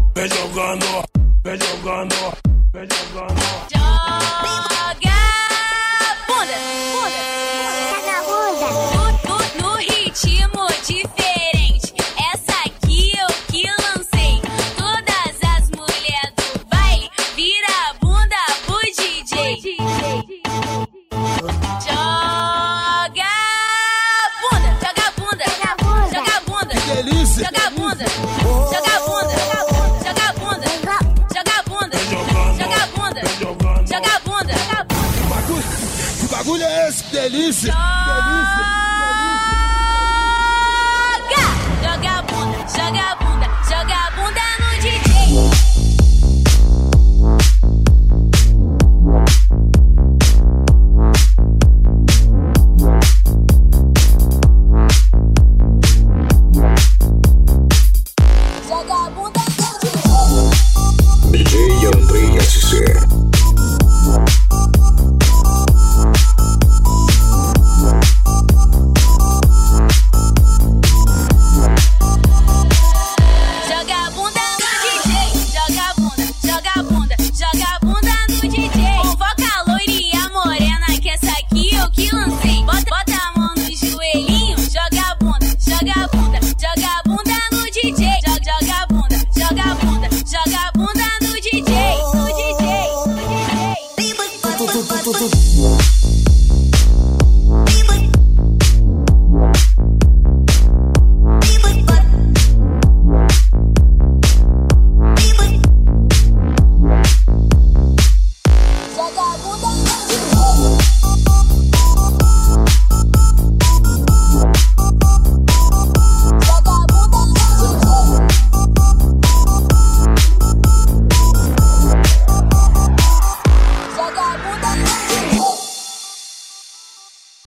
vem jogando, vem jogando, vem jogando. Joga bunda, bunda, bunda. No ritmo diferente, essa aqui eu que lancei. Todas as mulheres do baile vira a bunda pro DJ. Joga bunda, joga bunda, joga bunda, Que delícia! joga bunda, joga bunda, joga bunda, joga bunda, joga bunda, joga bunda, joga bunda. Que bagulho é esse? Que delícia! Que delícia!